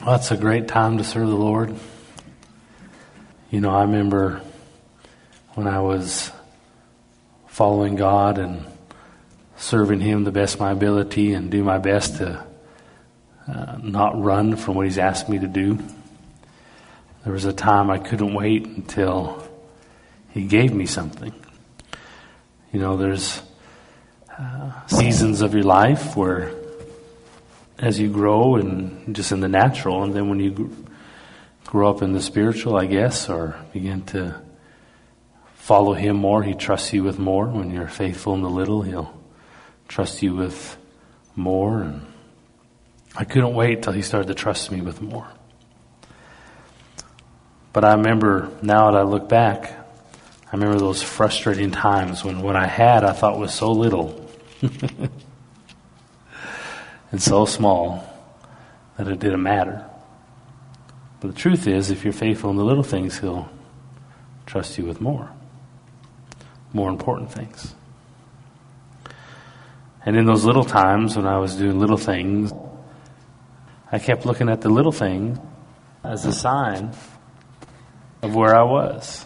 Well, it's a great time to serve the Lord. You know, I remember when I was following God and serving Him the best of my ability and do my best to not run from what He's asked me to do. There was a time I couldn't wait until He gave me something. You know, there's seasons of your life where as you grow and just in the natural, and then when you grow up in the spiritual, I guess, or begin to follow Him more, He trusts you with more. When you're faithful in the little, He'll trust you with more. And I couldn't wait till He started to trust me with more. But I remember, now that I look back, I remember those frustrating times when what I had I thought was so little and so small that it didn't matter. But the truth is, if you're faithful in the little things, He'll trust you with more important things. And in those little times when I was doing little things, I kept looking at the little things as a sign of where I was.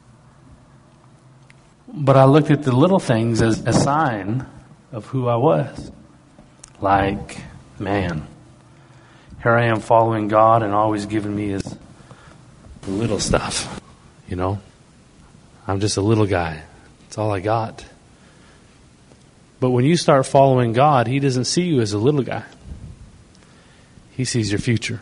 But I looked at the little things as a sign of who I was. Like, man, here I am following God and always giving me His little stuff. You know, I'm just a little guy. That's all I got. But when you start following God, He doesn't see you as a little guy. He sees your future.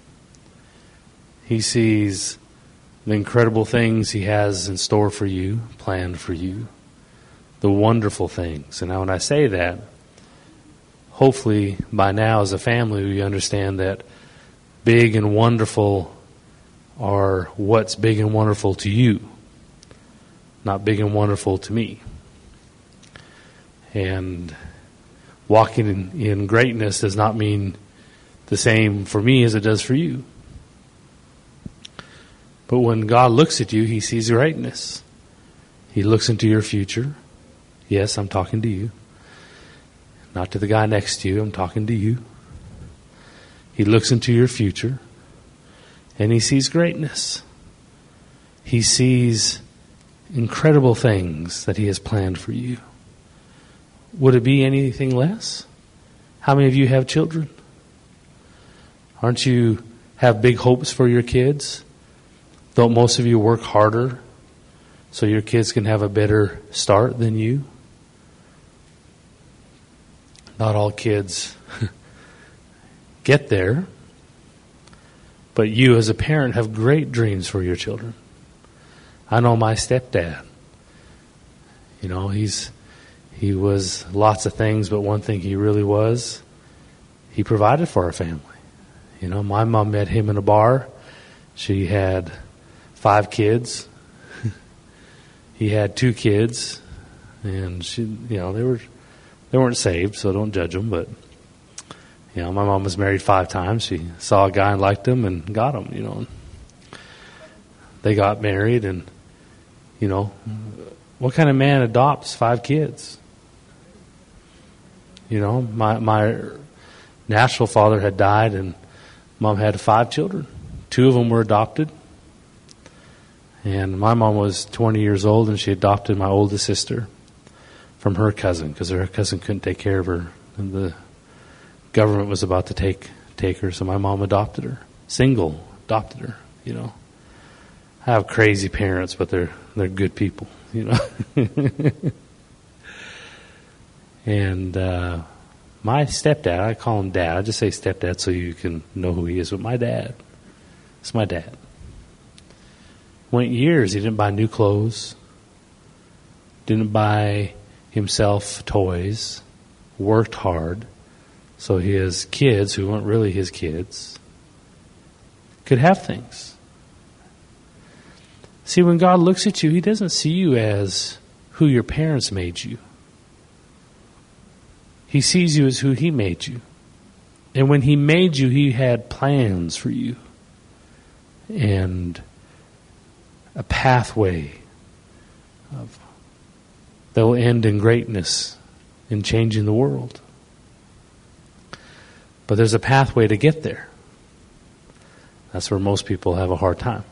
He sees the incredible things He has in store for you, planned for you, the wonderful things. And now when I say that, hopefully by now as a family we understand that big and wonderful are what's big and wonderful to you, not big and wonderful to me. And walking in greatness does not mean the same for me as it does for you. But when God looks at you, He sees greatness. He looks into your future. Yes, I'm talking to you. Not to the guy next to you, I'm talking to you. He looks into your future and He sees greatness. He sees incredible things that He has planned for you. Would it be anything less? How many of you have children? Aren't you have big hopes for your kids? Don't most of you work harder so your kids can have a better start than you? Not all kids get there, but you as a parent have great dreams for your children. I know my stepdad. You know, he was lots of things, but one thing he really was, he provided for our family. You know, my mom met him in a bar. She had 5 kids. He had 2 kids, and she, you know, they weren't saved, so don't judge them. But you know, my mom was married 5 times. She saw a guy and liked him and got him. You know, they got married, and you know, what kind of man adopts 5 kids? You know, my natural father had died, and mom had 5 children. 2 of them were adopted. And my mom was 20 years old, and she adopted my oldest sister from her cousin, because her cousin couldn't take care of her, and the government was about to take her, so my mom adopted her. Single, adopted her, you know. I have crazy parents, but they're good people, you know. And my stepdad, I call him Dad. I just say stepdad so you can know who he is. But my dad, it's my dad. Went years, he didn't buy new clothes, didn't buy himself toys, worked hard, so his kids, who weren't really his kids, could have things. See, when God looks at you, He doesn't see you as who your parents made you. He sees you as who He made you. And when He made you, He had plans for you. And a pathway that will end in greatness, in changing the world. But there's a pathway to get there. That's where most people have a hard time.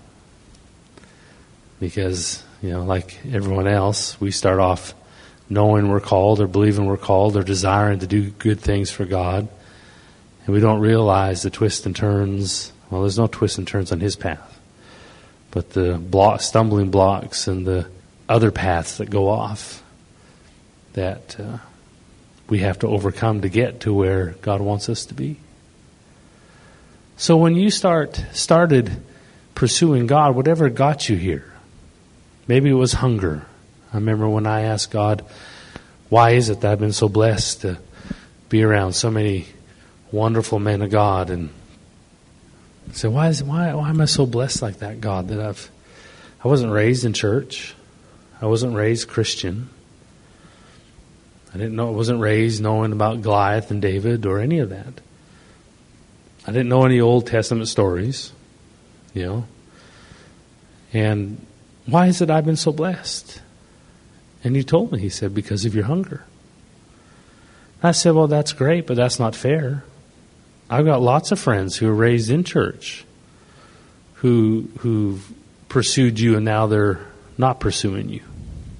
Because, like everyone else, we start off knowing we're called or believing we're called or desiring to do good things for God. And we don't realize the twists and turns. Well, there's no twists and turns on His path. But the stumbling blocks and the other paths that go off that we have to overcome to get to where God wants us to be. So when you started pursuing God, whatever got you here, maybe it was hunger. I remember when I asked God, why is it that I've been so blessed to be around so many wonderful men of God? And I said, why am I so blessed like that, God, that I wasn't raised in church. I wasn't raised Christian. I wasn't raised knowing about Goliath and David or any of that. I didn't know any Old Testament stories, And why is it I've been so blessed? And He told me, He said, because of your hunger. I said, well, that's great, but that's not fair. I've got lots of friends who were raised in church who pursued you and now they're not pursuing you.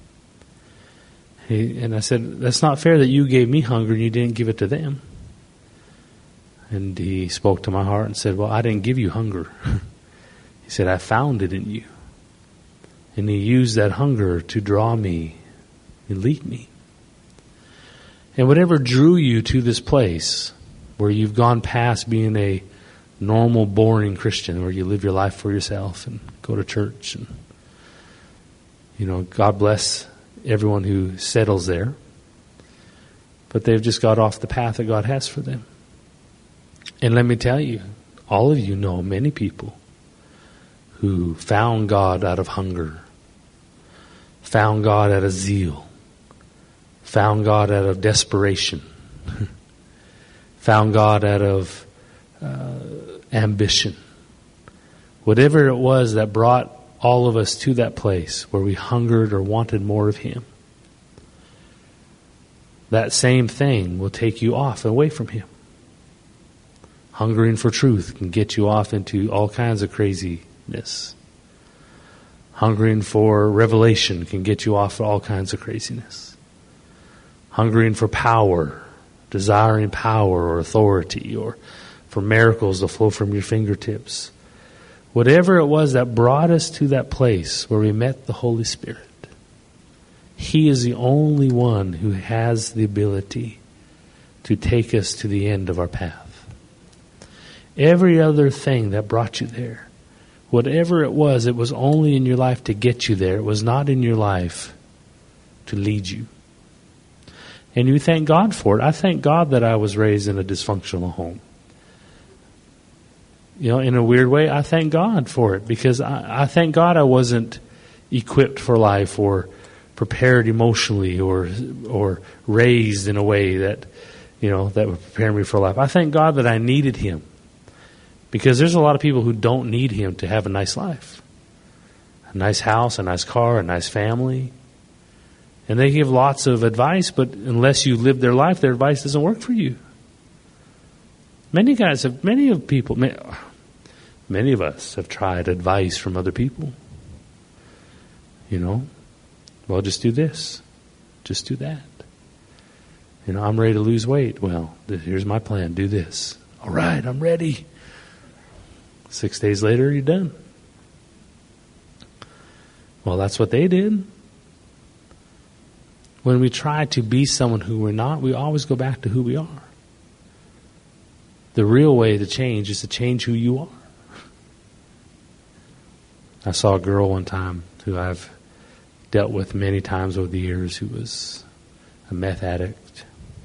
And I said, that's not fair that you gave me hunger and you didn't give it to them. And He spoke to my heart and said, well, I didn't give you hunger. He said, I found it in you. And He used that hunger to draw me and lead me. And whatever drew you to this place where you've gone past being a normal, boring Christian, where you live your life for yourself and go to church, and God bless everyone who settles there, but they've just got off the path that God has for them. And let me tell you, all of you know many people who found God out of hunger, found God out of zeal, found God out of desperation, found God out of ambition. Whatever it was that brought all of us to that place where we hungered or wanted more of Him, that same thing will take you off and away from Him. Hungering for truth can get you off into all kinds of craziness. Hungering for revelation can get you off all kinds of craziness. Hungering for power, desiring power or authority, or for miracles to flow from your fingertips. Whatever it was that brought us to that place where we met the Holy Spirit, He is the only one who has the ability to take us to the end of our path. Every other thing that brought you there, whatever it was only in your life to get you there. It was not in your life to lead you. And you thank God for it. I thank God that I was raised in a dysfunctional home. In a weird way, I thank God for it, because I thank God I wasn't equipped for life or prepared emotionally or raised in a way that, that would prepare me for life. I thank God that I needed Him, because there's a lot of people who don't need Him to have a nice life. A nice house, a nice car, a nice family. And they give lots of advice, but unless you live their life, their advice doesn't work for you. Many of us have tried advice from other people. Well, just do this. Just do that. I'm ready to lose weight. Well, here's my plan. Do this. All right, I'm ready. 6 days later, you're done. Well, that's what they did. When we try to be someone who we're not, we always go back to who we are. The real way to change is to change who you are. I saw a girl one time who I've dealt with many times over the years who was a meth addict.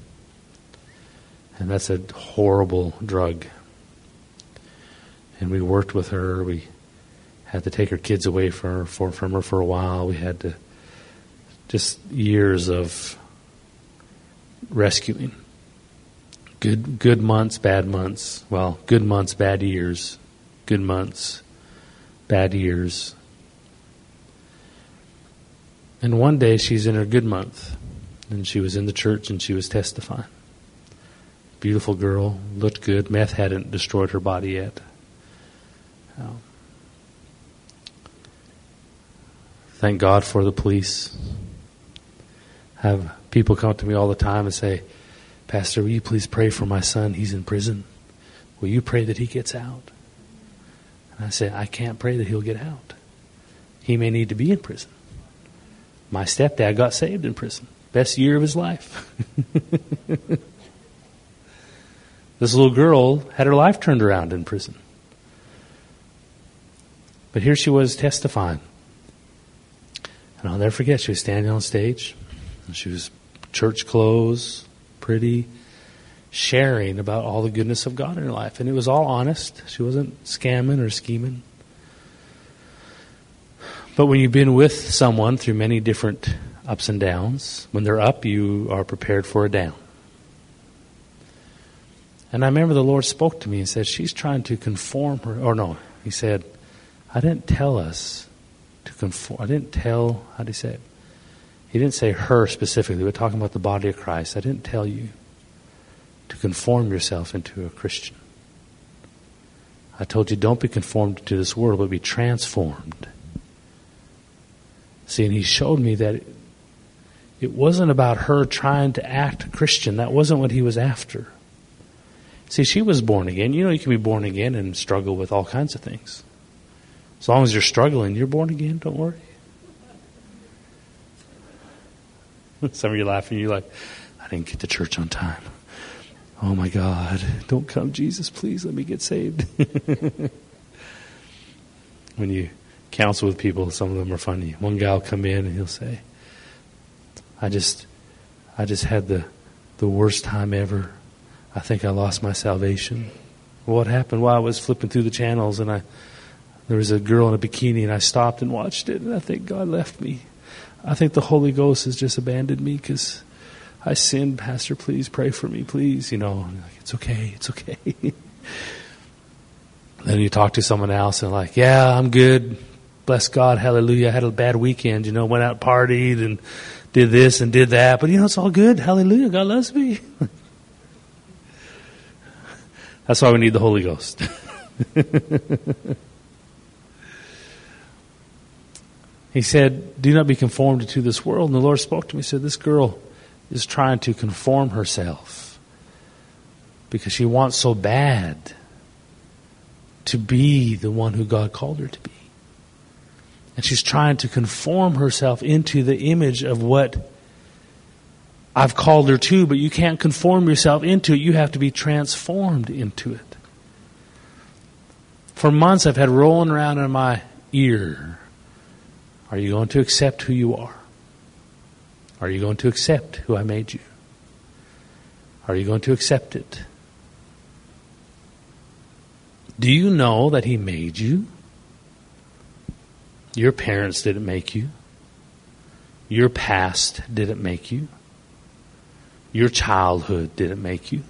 And that's a horrible drug. And we worked with her. We had to take her kids away from her for a while. We had to just years of rescuing. Good months, bad months. Well, good months, bad years. Good months, bad years. And one day she's in her good month, and she was in the church and she was testifying. Beautiful girl, looked good. Meth hadn't destroyed her body yet. Thank God for the police. Have people come up to me all the time and say, Pastor, will you please pray for my son? He's in prison. Will you pray that he gets out? And I say, I can't pray that he'll get out. He may need to be in prison. My stepdad got saved in prison. Best year of his life. This little girl had her life turned around in prison. But here she was testifying. And I'll never forget, she was standing on stage. And she was church clothes, pretty, sharing about all the goodness of God in her life. And it was all honest. She wasn't scamming or scheming. But when you've been with someone through many different ups and downs, when they're up, you are prepared for a down. And I remember the Lord spoke to me and said, she's trying to conform her. Or no, he said, I didn't tell us to conform. I didn't tell, how did he say it? He didn't say her specifically. We're talking about the body of Christ. I didn't tell you to conform yourself into a Christian. I told you don't be conformed to this world, but be transformed. See, and he showed me that it wasn't about her trying to act Christian. That wasn't what he was after. See, she was born again. You know, you can be born again and struggle with all kinds of things. As long as you're struggling, you're born again. Don't worry. Some of you laughing. You're like, I didn't get to church on time. Oh my God. Don't come, Jesus. Please let me get saved. When you counsel with people, some of them are funny. One guy will come in and he'll say, I just had the worst time ever. I think I lost my salvation. What happened? Well, I was flipping through the channels and there was a girl in a bikini and I stopped and watched it and I think God left me. I think the Holy Ghost has just abandoned me because I sinned. Pastor, please pray for me, please. You know, like, it's okay. It's okay. Then you talk to someone else and like, yeah, I'm good. Bless God. Hallelujah. I had a bad weekend, went out, partied and did this and did that. But it's all good. Hallelujah. God loves me. That's why we need the Holy Ghost. He said, do not be conformed to this world. And the Lord spoke to me. He said, this girl is trying to conform herself because she wants so bad to be the one who God called her to be. And she's trying to conform herself into the image of what I've called her to, but you can't conform yourself into it. You have to be transformed into it. For months I've had rolling around in my ear, are you going to accept who you are? Are you going to accept who I made you? Are you going to accept it? Do you know that He made you? Your parents didn't make you. Your past didn't make you. Your childhood didn't make you.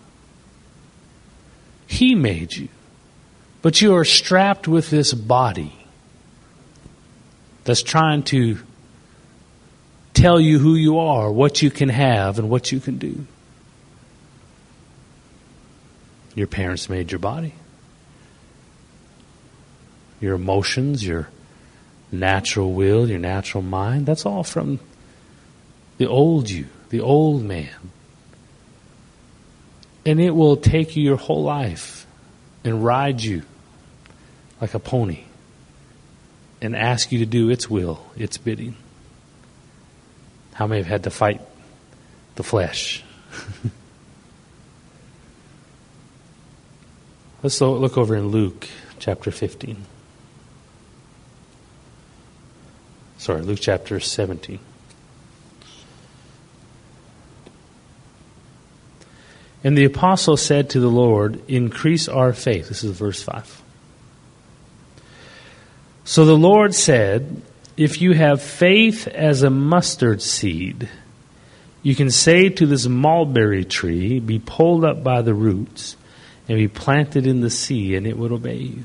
He made you. But you are strapped with this body that's trying to tell you who you are, what you can have, and what you can do. Your parents made your body. Your emotions, your natural will, your natural mind, that's all from the old you, the old man. And it will take you your whole life and ride you like a pony and ask you to do its will, its bidding. How many have had to fight the flesh? Let's look over in Luke chapter 15. Sorry, Luke chapter 17. And the apostle said to the Lord, increase our faith. This is verse 5. So the Lord said, if you have faith as a mustard seed, you can say to this mulberry tree, be pulled up by the roots and be planted in the sea, and it would obey you.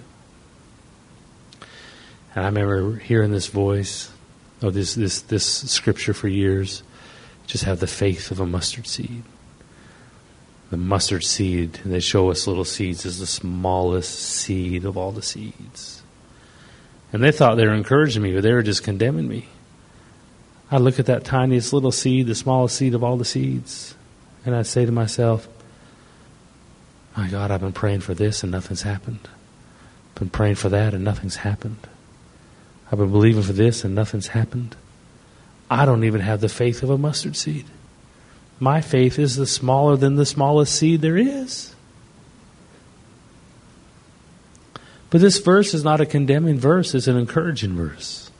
And I remember hearing this voice, this scripture for years, just have the faith of a mustard seed. The mustard seed, and they show us little seeds, is the smallest seed of all the seeds. And they thought they were encouraging me, but they were just condemning me. I look at that tiniest little seed, the smallest seed of all the seeds, and I say to myself, my God, I've been praying for this and nothing's happened. I've been praying for that and nothing's happened. I've been believing for this and nothing's happened. I don't even have the faith of a mustard seed. My faith is the smaller than the smallest seed there is. But this verse is not a condemning verse, it's an encouraging verse.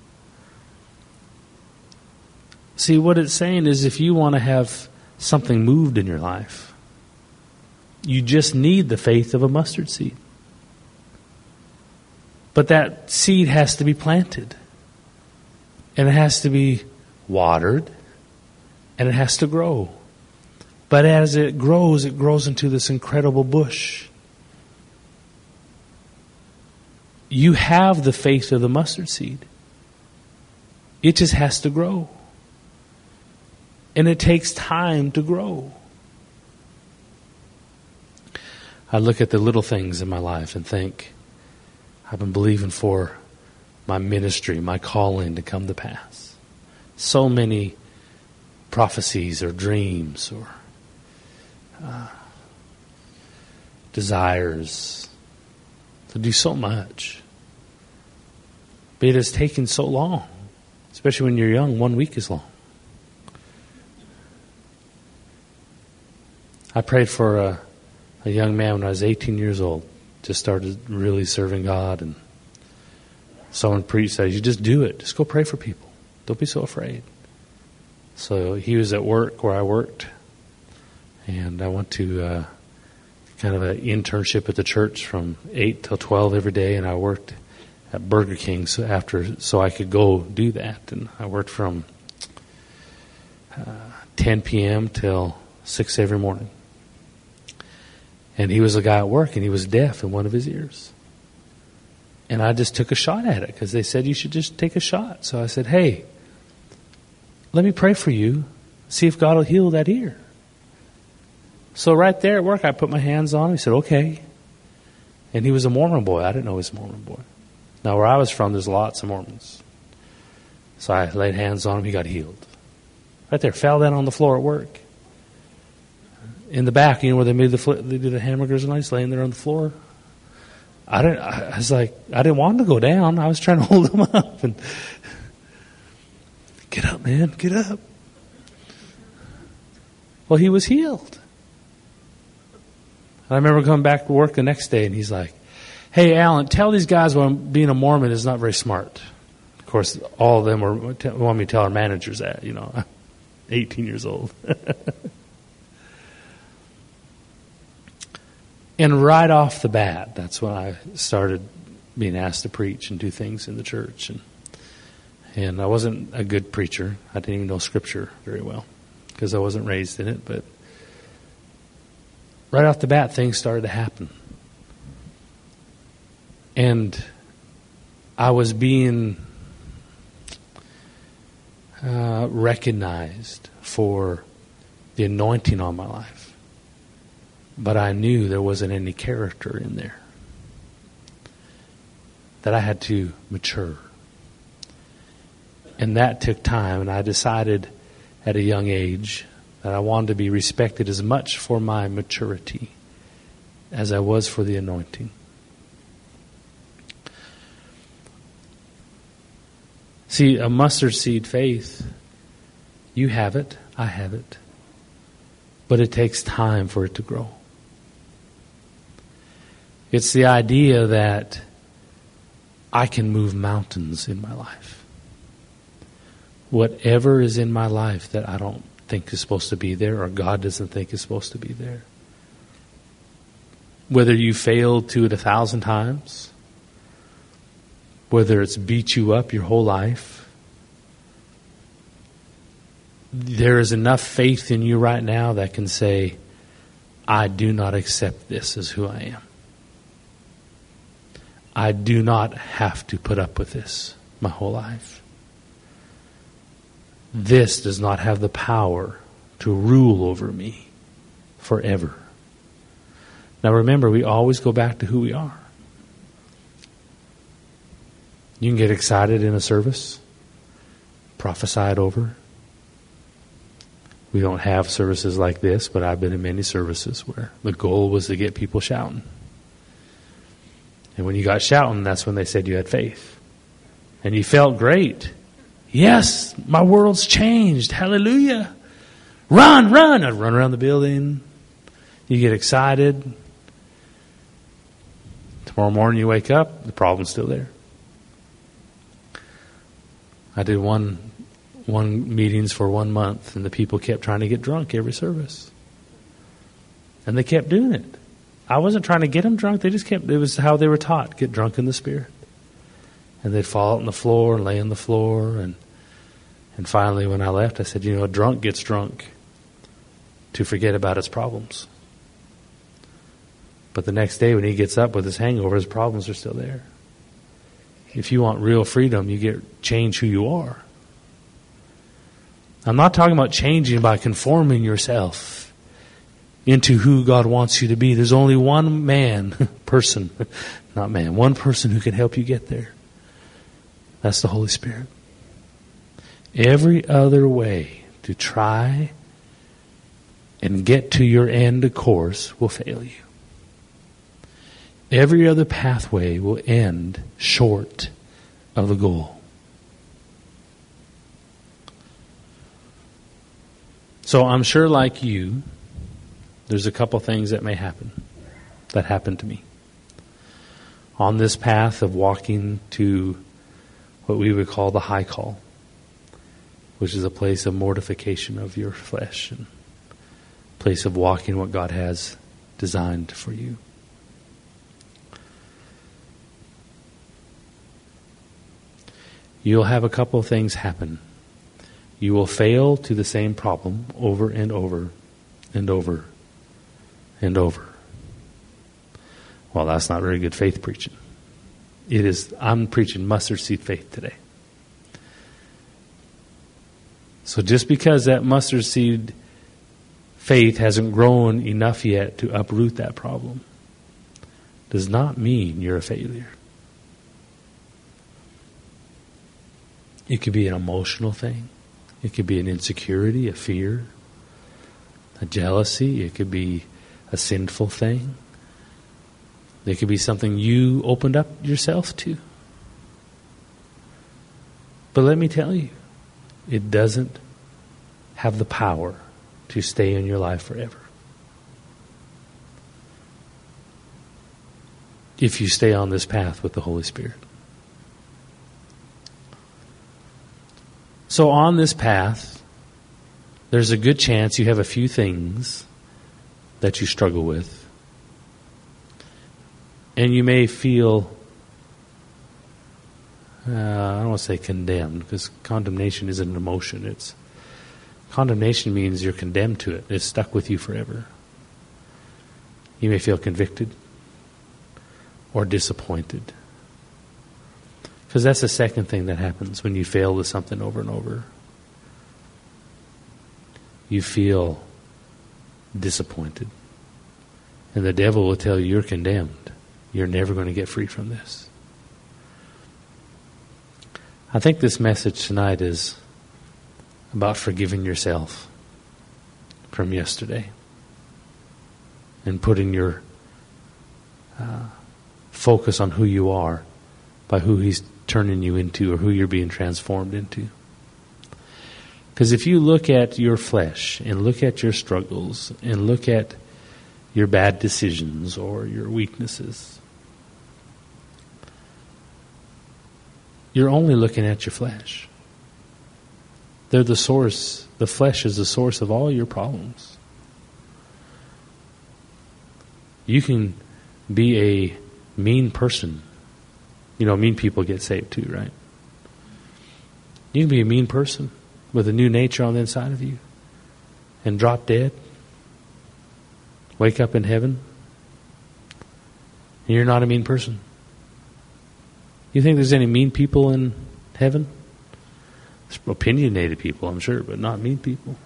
See, what it's saying is if you want to have something moved in your life, you just need the faith of a mustard seed. But that seed has to be planted. And it has to be watered. And it has to grow. But as it grows into this incredible bush. You have the faith of the mustard seed. It just has to grow. And it takes time to grow. I look at the little things in my life and think, I've been believing for my ministry, my calling to come to pass. So many prophecies or dreams or desires to do so much. But it has taken so long, especially when you're young, 1 week is long. I prayed for a young man when I was 18 years old. Just started really serving God, and someone preached that you just do it. Just go pray for people. Don't be so afraid. So he was at work where I worked, and I went to kind of an internship at the church from 8 till 12 every day, and I worked at Burger King so I could go do that. And I worked from 10 p.m. till 6 every morning. And he was a guy at work, and he was deaf in one of his ears. And I just took a shot at it because they said you should just take a shot. So I said, hey, let me pray for you. See if God will heal that ear. So right there at work, I put my hands on him. He said, okay. And he was a Mormon boy. I didn't know he was a Mormon boy. Now, where I was from, there's lots of Mormons. So I laid hands on him. He got healed. Right there. Fell down on the floor at work. In the back, you know where they do the hamburgers and ice, laying there on the floor. I didn't want to go down. I was trying to hold him up and get up, man, get up. Well, he was healed. I remember coming back to work the next day, and he's like, "Hey, Alan, tell these guys being a Mormon is not very smart." Of course, all of them want me to tell our managers that. You know, I'm 18 years old. And right off the bat, that's when I started being asked to preach and do things in the church. And I wasn't a good preacher. I didn't even know Scripture very well because I wasn't raised in it. But right off the bat, things started to happen. And I was being recognized for the anointing on my life. But I knew there wasn't any character in there. That I had to mature. And that took time. And I decided at a young age that I wanted to be respected as much for my maturity as I was for the anointing. See, a mustard seed faith, you have it, I have it. But it takes time for it to grow. It's the idea that I can move mountains in my life. Whatever is in my life that I don't think is supposed to be there or God doesn't think is supposed to be there. Whether you failed to it 1,000 times, whether it's beat you up your whole life, there is enough faith in you right now that can say, I do not accept this as who I am. I do not have to put up with this my whole life. This does not have the power to rule over me forever. Now remember, we always go back to who we are. You can get excited in a service, prophesied over. We don't have services like this, but I've been in many services where the goal was to get people shouting. And when you got shouting, that's when they said you had faith. And you felt great. Yes, my world's changed. Hallelujah. Run, run. I'd run around the building. You get excited. Tomorrow morning you wake up, the problem's still there. I did one meetings for 1 month, and the people kept trying to get drunk every service. And they kept doing it. I wasn't trying to get them drunk. They just kept, it was how they were taught, get drunk in the Spirit. And they'd fall out on the floor and lay on the floor. And finally when I left, I said, a drunk gets drunk to forget about his problems. But the next day when he gets up with his hangover, his problems are still there. If you want real freedom, you change who you are. I'm not talking about changing by conforming yourself into who God wants you to be. There's only one person who can help you get there. That's the Holy Spirit. Every other way to try and get to your end course will fail you. Every other pathway will end short of the goal. So I'm sure like you, there's a couple things that may happen, that happened to me. On this path of walking to what we would call the high call, which is a place of mortification of your flesh and a place of walking what God has designed for you. You'll have a couple of things happen. You will fail to the same problem over and over and over and over. Well, that's not very good faith preaching. I'm preaching mustard seed faith today. So just because that mustard seed faith hasn't grown enough yet to uproot that problem does not mean you're a failure. It could be an emotional thing. It could be an insecurity, a fear, a jealousy. It could be a sinful thing. It could be something you opened up yourself to. But let me tell you, it doesn't have the power to stay in your life forever. If you stay on this path with the Holy Spirit. So on this path, there's a good chance you have a few things that you struggle with. And you may feel, I don't want to say condemned, because condemnation isn't an emotion. Condemnation means you're condemned to it. It's stuck with you forever. You may feel convicted or disappointed. Because that's the second thing that happens when you fail with something over and over. You feel disappointed. And the devil will tell you you're condemned. You're never going to get free from this. I think this message tonight is about forgiving yourself from yesterday and putting your focus on who you are by who He's turning you into or who you're being transformed into. Because if you look at your flesh and look at your struggles and look at your bad decisions or your weaknesses, you're only looking at your flesh. They're the source. The flesh is the source of all your problems. You can be a mean person. Mean people get saved too, right? You can be a mean person with a new nature on the inside of you and drop dead. Wake up in heaven. And you're not a mean person. You think there's any mean people in heaven? There's opinionated people, I'm sure, but not mean people.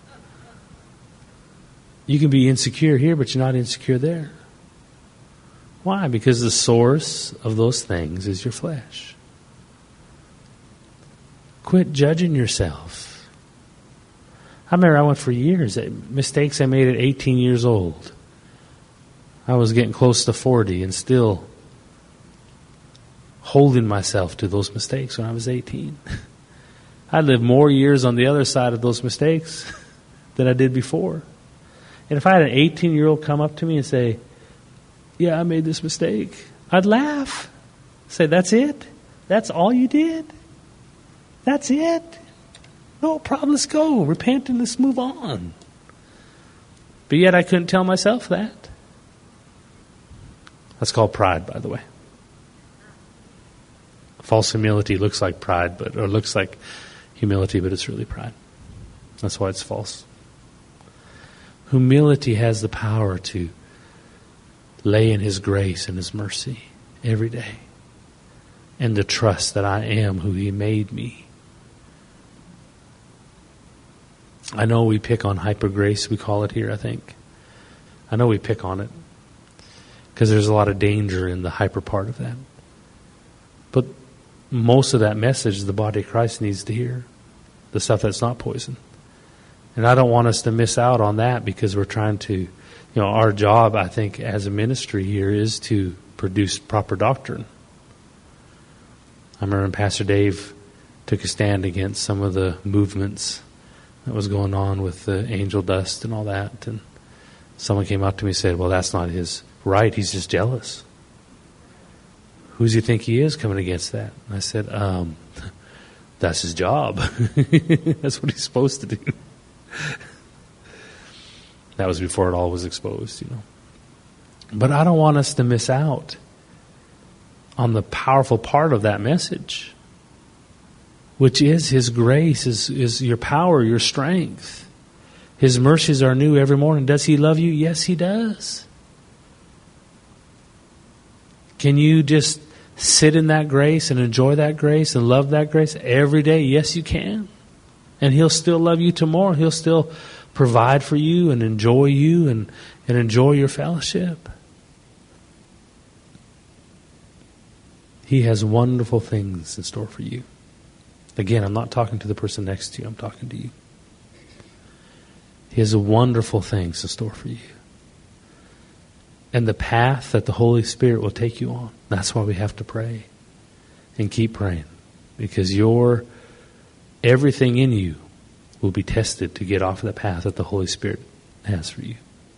You can be insecure here, but you're not insecure there. Why? Because the source of those things is your flesh. Quit judging yourself. I remember I went for years, mistakes I made at 18 years old. I was getting close to 40 and still holding myself to those mistakes when I was 18. I lived more years on the other side of those mistakes than I did before. And if I had an 18-year-old come up to me and say, yeah, I made this mistake, I'd laugh. Say, that's it? That's all you did? That's it? No problem, let's go. Repent and let's move on. But yet I couldn't tell myself that. That's called pride, by the way. False humility looks like pride, or looks like humility, but it's really pride. That's why it's false. Humility has the power to lay in His grace and His mercy every day, and to trust that I am who He made me. I know we pick on hyper grace, we call it here, I think. I know we pick on it because there's a lot of danger in the hyper part of that. But most of that message the body of Christ needs to hear, the stuff that's not poison. And I don't want us to miss out on that because we're trying to, our job, I think, as a ministry here is to produce proper doctrine. I remember when Pastor Dave took a stand against some of the movements that was going on with the angel dust and all that. And someone came up to me and said, well, that's not his right. He's just jealous. Who does he think he is coming against that? And I said, that's his job. That's what he's supposed to do. That was before it all was exposed, But I don't want us to miss out on the powerful part of that message, which is His grace, is your power, your strength. His mercies are new every morning. Does He love you? Yes, He does. Can you just sit in that grace and enjoy that grace and love that grace every day? Yes, you can. And He'll still love you tomorrow. He'll still provide for you and enjoy you and enjoy your fellowship. He has wonderful things in store for you. Again, I'm not talking to the person next to you. I'm talking to you. He has wonderful things in store for you. And the path that the Holy Spirit will take you on. That's why we have to pray and keep praying. Because everything in you will be tested to get off of the path that the Holy Spirit has for you.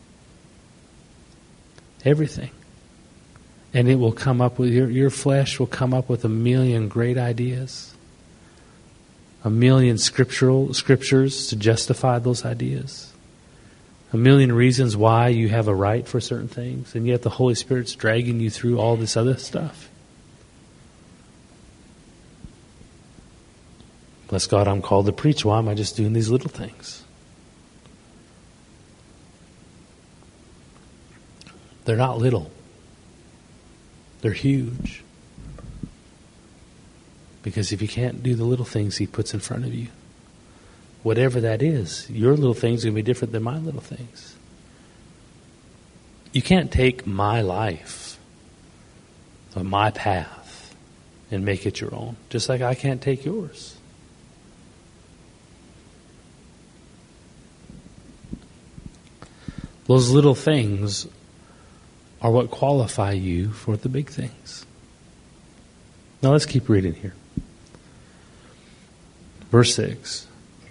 Everything. And it will come up with, your flesh will come up with a million great ideas. A million scriptures to justify those ideas. A million reasons why you have a right for certain things, and yet the Holy Spirit's dragging you through all this other stuff. Bless God, I'm called to preach. Why am I just doing these little things? They're not little. They're huge. Because if you can't do the little things He puts in front of you, whatever that is, your little things are going to be different than my little things. You can't take my life or my path and make it your own, just like I can't take yours. Those little things are what qualify you for the big things. Now let's keep reading here. Verse 6.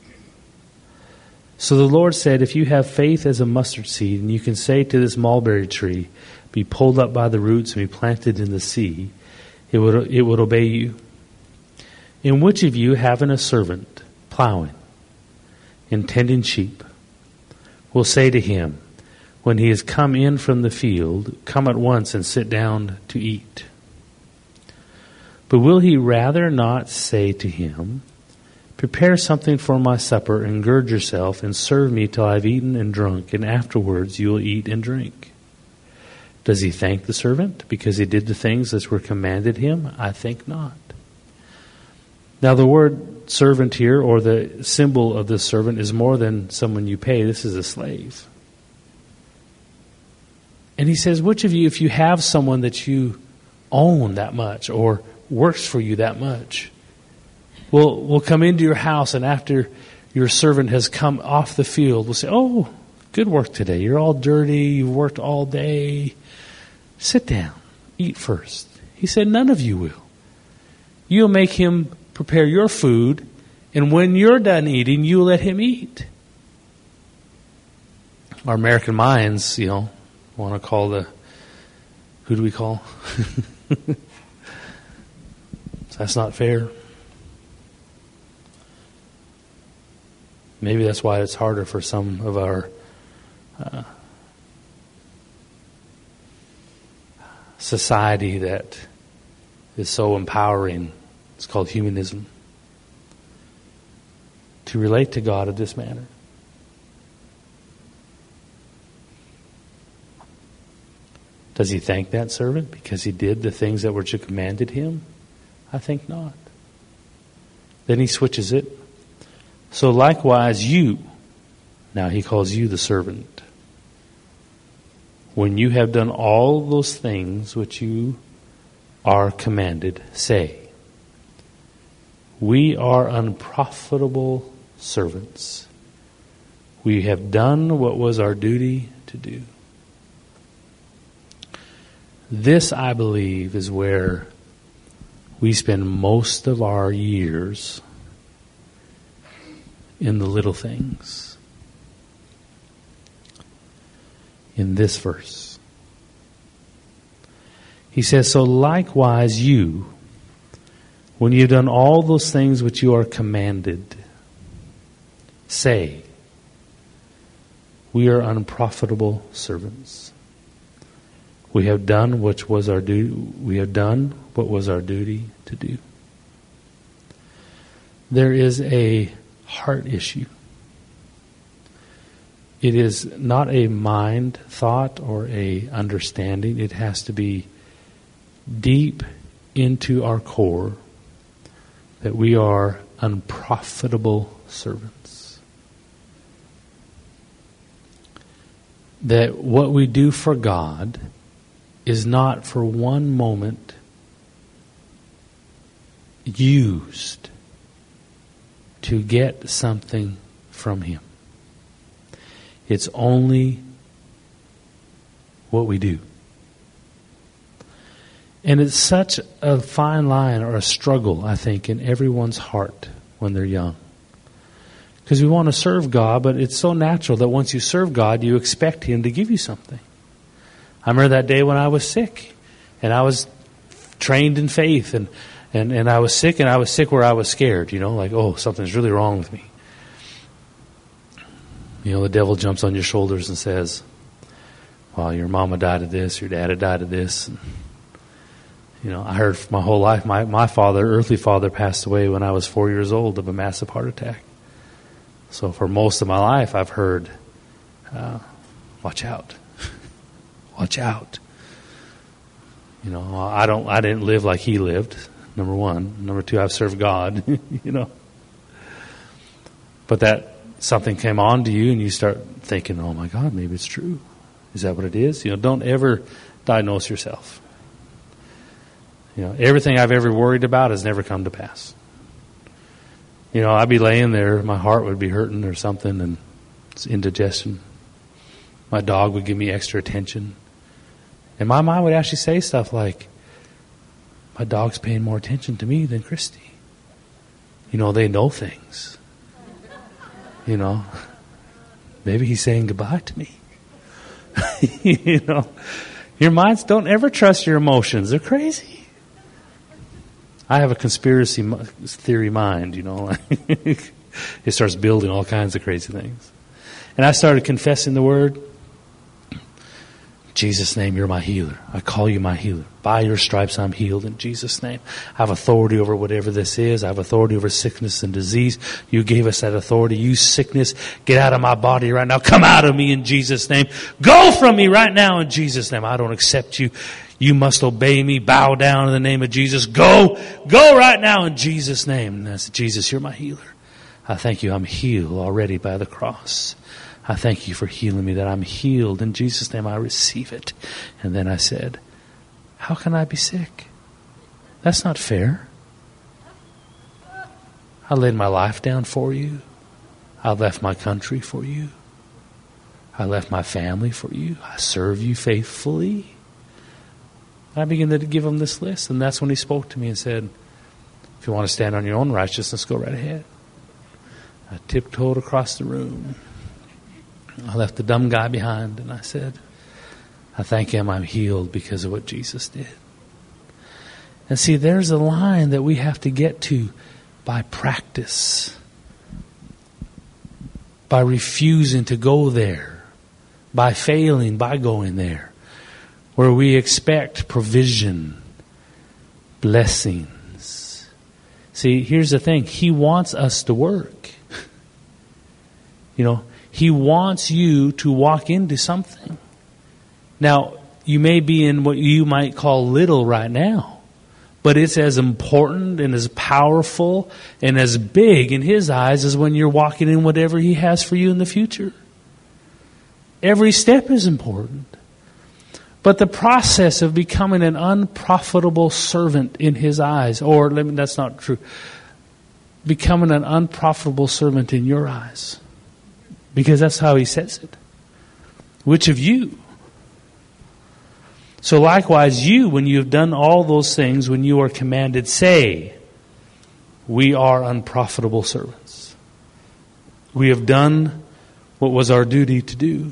So the Lord said, if you have faith as a mustard seed, and you can say to this mulberry tree, be pulled up by the roots and be planted in the sea, it would obey you. And which of you, having a servant plowing and tending sheep, will say to him, when he has come in from the field, come at once and sit down to eat? But will he rather not say to him, prepare something for my supper, and gird yourself, and serve me till I have eaten and drunk, and afterwards you will eat and drink? Does he thank the servant because he did the things that were commanded him? I think not. Now the word servant here, or the symbol of this servant, is more than someone you pay. This is a slave. And he says, which of you, if you have someone that you own that much or works for you that much, will come into your house, and after your servant has come off the field, will say, oh, good work today. You're all dirty. You've worked all day. Sit down. Eat first. He said, none of you will. You'll make him prepare your food, and when you're done eating, you let him eat. Our American minds, want to call who do we call? That's not fair. Maybe that's why it's harder for some of our society that is so empowering. It's called humanism. To relate to God in this manner. Does he thank that servant because he did the things that were commanded him? I think not. Then he switches it. So likewise you, now he calls you the servant. When you have done all those things which you are commanded, say, we are unprofitable servants. We have done what was our duty to do. This, I believe, is where we spend most of our years in the little things. In this verse. He says, so likewise you, when you've done all those things which you are commanded, say, we are unprofitable servants. We have done what was our duty. We have done what was our duty to do. There is a heart issue. It is not a mind thought or a understanding. It has to be deep into our core that we are unprofitable servants. That what we do for God is not for one moment used to get something from Him. It's only what we do. And it's such a fine line or a struggle, I think, in everyone's heart when they're young. Because we want to serve God, but it's so natural that once you serve God, you expect Him to give you something. I remember that day when I was sick, and I was trained in faith, and I was sick, and I was sick where I was scared, like, oh, something's really wrong with me. The devil jumps on your shoulders and says, well, your mama died of this, your dad died of this. And, I heard my whole life, my father, earthly father, passed away when I was 4 years old of a massive heart attack. So for most of my life, I've heard, watch out. Watch out. I didn't live like he lived, number one. Number two, I've served God, But that something came on to you and you start thinking, oh my God, maybe it's true. Is that what it is? Don't ever diagnose yourself. Everything I've ever worried about has never come to pass. I'd be laying there, my heart would be hurting or something, and it's indigestion. My dog would give me extra attention. And my mind would actually say stuff like, my dog's paying more attention to me than Christy. They know things. Maybe he's saying goodbye to me. Your minds don't ever trust your emotions. They're crazy. I have a conspiracy theory mind, It starts building all kinds of crazy things. And I started confessing the word. In Jesus' name, you're my healer. I call you my healer. By your stripes, I'm healed in Jesus' name. I have authority over whatever this is. I have authority over sickness and disease. You gave us that authority. You sickness, get out of my body right now. Come out of me in Jesus' name. Go from me right now in Jesus' name. I don't accept you. You must obey me. Bow down in the name of Jesus. Go right now in Jesus' name. And I said, Jesus, you're my healer. I thank you. I'm healed already by the cross. I thank you for healing me, that I'm healed. In Jesus' name I receive it. And then I said, how can I be sick? That's not fair. I laid my life down for you. I left my country for you. I left my family for you. I serve you faithfully. I began to give him this list, and that's when he spoke to me and said, if you want to stand on your own righteousness, go right ahead. I tiptoed across the room. I left the dumb guy behind, and I said, I thank him I'm healed because of what Jesus did. And see, there's a line that we have to get to by practice, by refusing to go there, by failing, by going there, where we expect provision, blessings. See, here's the thing. He wants us to work. You know, He wants you to walk into something. Now, you may be in what you might call little right now, but it's as important and as powerful and as big in His eyes as when you're walking in whatever He has for you in the future. Every step is important. But the process of becoming an unprofitable servant in His eyes, or that's not true, becoming an unprofitable servant in your eyes, because that's how He says it. Which of you? So likewise, you, when you have done all those things, when you are commanded, say, we are unprofitable servants. We have done what was our duty to do.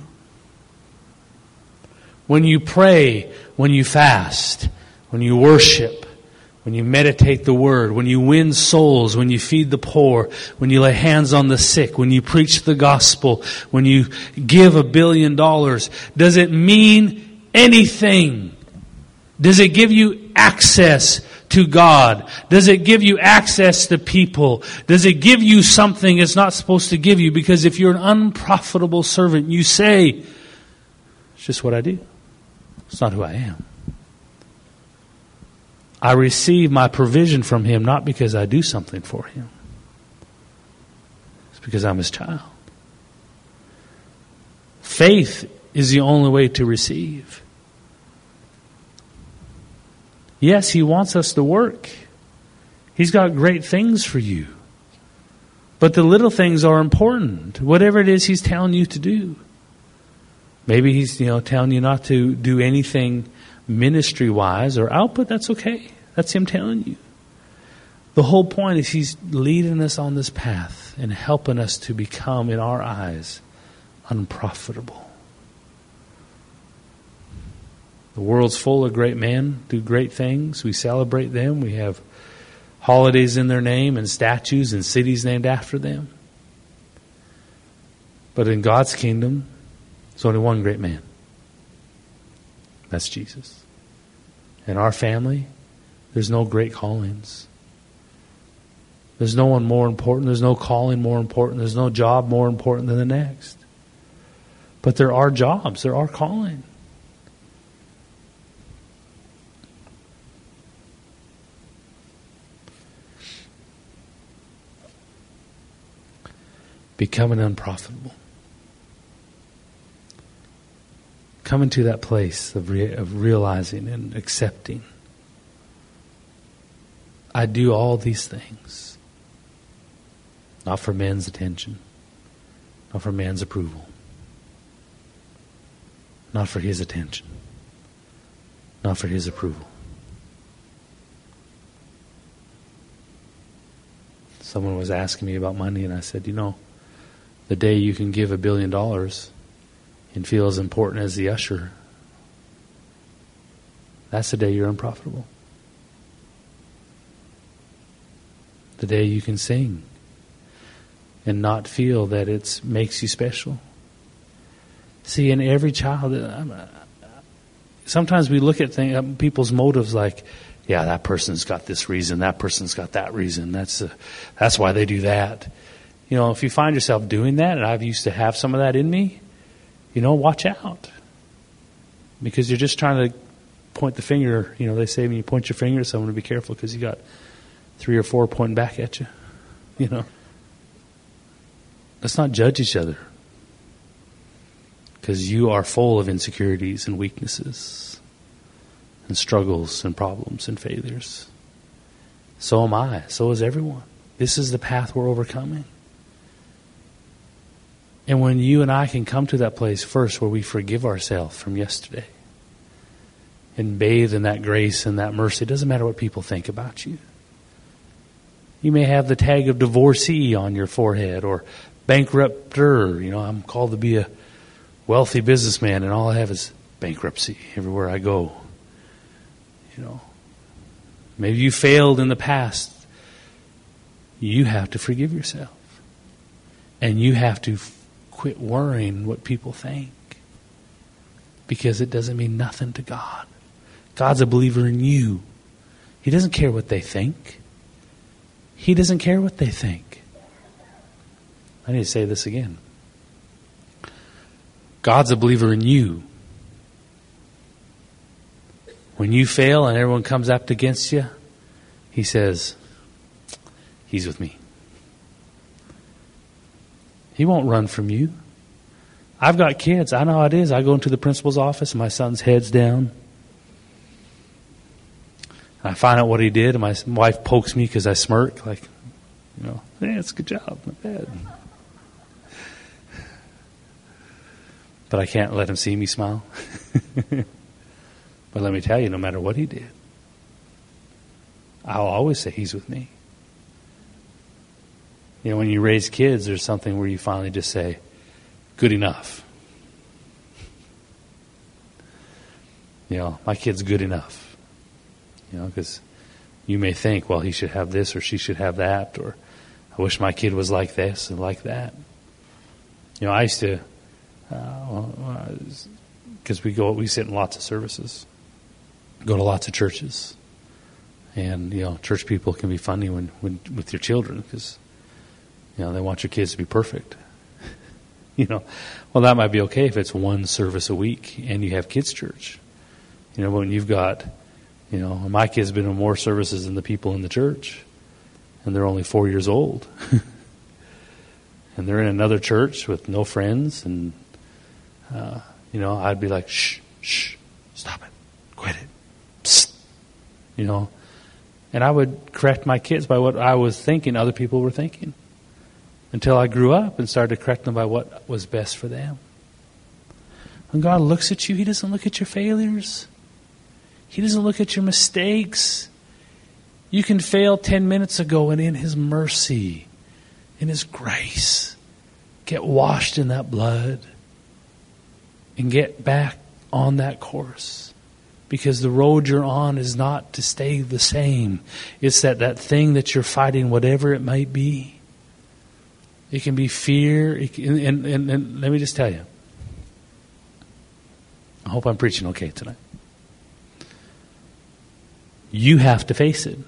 When you pray, when you fast, when you worship, when you meditate the Word, when you win souls, when you feed the poor, when you lay hands on the sick, when you preach the gospel, when you give $1 billion, does it mean anything? Does it give you access to God? Does it give you access to people? Does it give you something it's not supposed to give you? Because if you're an unprofitable servant, you say, it's just what I do. It's not who I am. I receive my provision from Him not because I do something for Him. It's because I'm His child. Faith is the only way to receive. Yes, He wants us to work. He's got great things for you. But the little things are important. Whatever it is He's telling you to do. Maybe He's, telling you not to do anything ministry-wise or output. That's okay. That's Him telling you. The whole point is He's leading us on this path and helping us to become, in our eyes, unprofitable. The world's full of great men, do great things. We celebrate them. We have holidays in their name and statues and cities named after them. But in God's kingdom, there's only one great man. That's Jesus. In our family, there's no great callings. There's no one more important. There's no calling more important. There's no job more important than the next. But there are jobs. There are calling. Becoming unprofitable. Coming to that place of realizing and accepting. I do all these things. Not for men's attention. Not for man's approval. Not for his attention. Not for his approval. Someone was asking me about money and I said, the day you can give $1 billion and feel as important as the usher, that's the day you're unprofitable. The day you can sing and not feel that it makes you special. See, in every child, sometimes we look at people's motives like, yeah, that person's got this reason, that person's got that reason, that's why they do that. If you find yourself doing that, and I've used to have some of that in me, watch out. Because you're just trying to point the finger. They say when you point your finger at someone, to be careful because you got 3 or 4 pointing back at you. Let's not judge each other. Because you are full of insecurities and weaknesses and struggles and problems and failures. So am I. So is everyone. This is the path we're overcoming. And when you and I can come to that place first where we forgive ourselves from yesterday and bathe in that grace and that mercy, it doesn't matter what people think about you. You may have the tag of divorcee on your forehead or bankrupter. You know, I'm called to be a wealthy businessman and all I have is bankruptcy everywhere I go. You know, maybe you failed in the past. You have to forgive yourself. And you have to quit worrying what people think. Because it doesn't mean nothing to God. God's a believer in you. He doesn't care what they think. He doesn't care what they think. I need to say this again. God's a believer in you. When you fail and everyone comes up against you, He says, He's with me. He won't run from you. I've got kids. I know how it is. I go into the principal's office and my son's head's down. I find out what he did and my wife pokes me because I smirk. Like, you know, yeah, it's a good job. Not bad. But I can't let him see me smile. But let me tell you, no matter what he did, I'll always say He's with me. You know, when you raise kids, there's something where you finally just say, good enough. You know, my kid's good enough. You know, because you may think, well, he should have this or she should have that, or I wish my kid was like this and like that. You know, I used to, because we sit in lots of services, go to lots of churches, and you know, church people can be funny when with your children because you know they want your kids to be perfect. You know, well, that might be okay if it's one service a week and you have kids' church. You know, when you've got, you know, my kids have been in more services than the people in the church, and they're only 4 years old. And they're in another church with no friends, and, you know, I'd be like, shh, stop it, quit it, psst, you know. And I would correct my kids by what I was thinking other people were thinking until I grew up and started to correct them by what was best for them. When God looks at you, He doesn't look at your failures. He doesn't look at your mistakes. You can fail 10 minutes ago, and in His mercy, in His grace, get washed in that blood and get back on that course. Because the road you're on is not to stay the same. It's that thing that you're fighting, whatever it might be. It can be fear. And let me just tell you. I hope I'm preaching okay tonight. You have to face it.